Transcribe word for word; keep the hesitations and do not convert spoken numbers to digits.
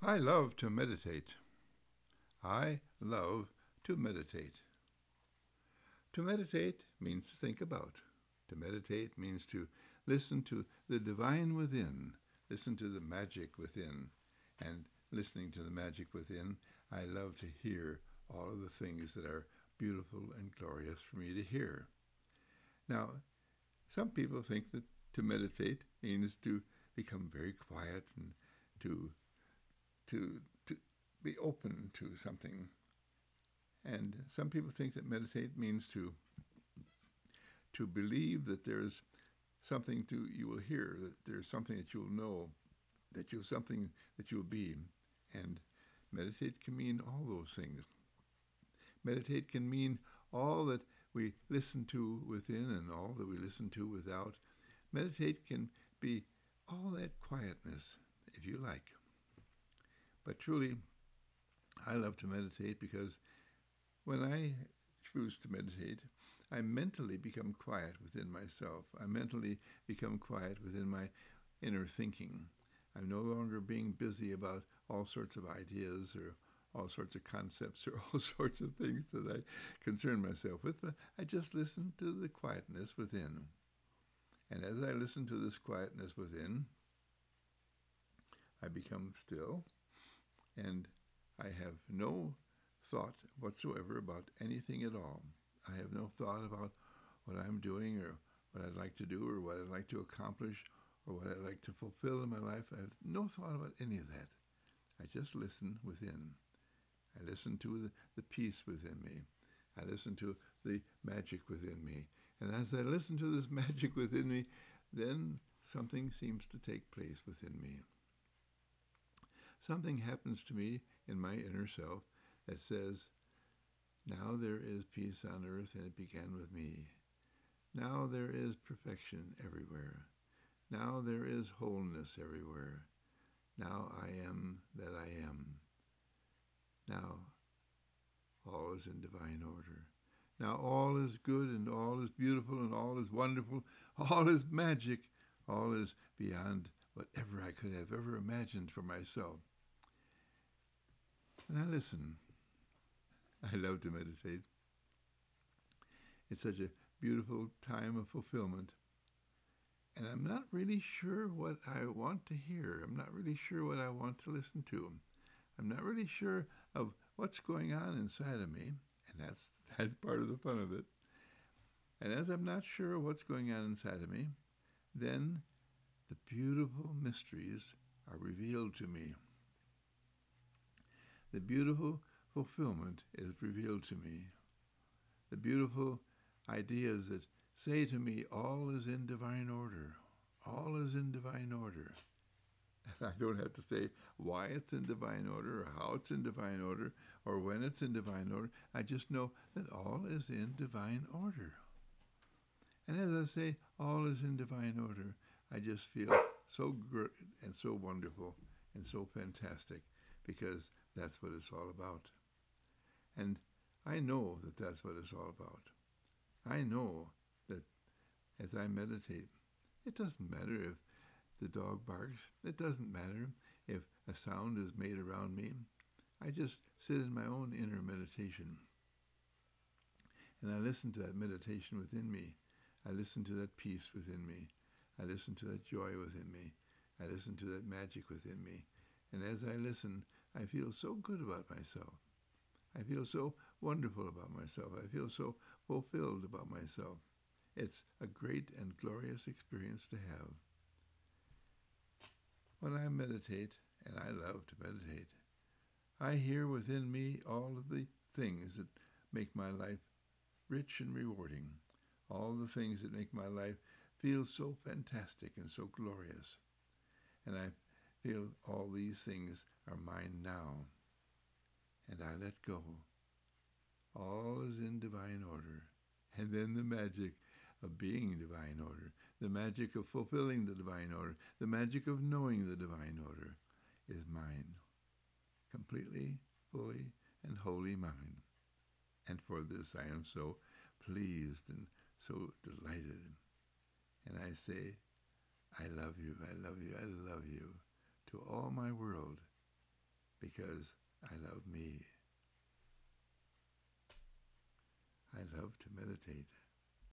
I love to meditate. I love to meditate. To meditate means to think about. To meditate means to listen to the divine within, listen to the magic within. And listening to the magic within, I love to hear all of the things that are beautiful and glorious for me to hear. Now, some people think that to meditate means to become very quiet and to to to be open to something. And some people think that meditate means to to believe that there's something to you will hear, that there's something that you'll know, that you'll something that you'll be. And meditate can mean all those things. Meditate can mean all that we listen to within and all that we listen to without. Meditate can be all that quietness, if you like. But truly, I love to meditate because when I choose to meditate, I mentally become quiet within myself. I mentally become quiet within my inner thinking. I'm no longer being busy about all sorts of ideas or all sorts of concepts or all sorts of things that I concern myself with, but I just listen to the quietness within. And as I listen to this quietness within, I become still, and I have no thought whatsoever about anything at all. I have no thought about what I'm doing or what I'd like to do or what I'd like to accomplish or what I'd like to fulfill in my life. I have no thought about any of that. I just listen within. I listen to the, the peace within me. I listen to the magic within me. And as I listen to this magic within me, then something seems to take place within me. Something happens to me in my inner self that says, now there is peace on earth and it began with me. Now there is perfection everywhere. Now there is wholeness everywhere. Now I am that I am. Now all is in divine order. Now all is good and all is beautiful and all is wonderful. All is magic. All is beyond whatever I could have ever imagined for myself. And I listen. I love to meditate. It's such a beautiful time of fulfillment. And I'm not really sure what I want to hear. I'm not really sure what I want to listen to. I'm not really sure of what's going on inside of me. And that's, that's part of the fun of it. And as I'm not sure what's going on inside of me, then the beautiful mysteries are revealed to me. The beautiful fulfillment is revealed to me. The beautiful ideas that say to me, all is in divine order. All is in divine order. And I don't have to say why it's in divine order or how it's in divine order or when it's in divine order. I just know that all is in divine order. And as I say, all is in divine order, I just feel so great and so wonderful and so fantastic because that's what it's all about. And I know that that's what it's all about. I know that as I meditate, it doesn't matter if the dog barks. It doesn't matter if a sound is made around me. I just sit in my own inner meditation. And I listen to that meditation within me. I listen to that peace within me. I listen to that joy within me. I listen to that magic within me. And as I listen, I feel so good about myself. I feel so wonderful about myself. I feel so fulfilled about myself. It's a great and glorious experience to have. When I meditate, and I love to meditate, I hear within me all of the things that make my life rich and rewarding, all the things that make my life feel so fantastic and so glorious. And I feel all these things are mine now, and I let go. All is in divine order. And then the magic of being divine order, the magic of fulfilling the divine order, the magic of knowing the divine order is mine, completely, fully, and wholly mine. And for this I am so pleased and so delighted. And I say, I love you, I love you, I love you to all my world. because I love me. I love to meditate.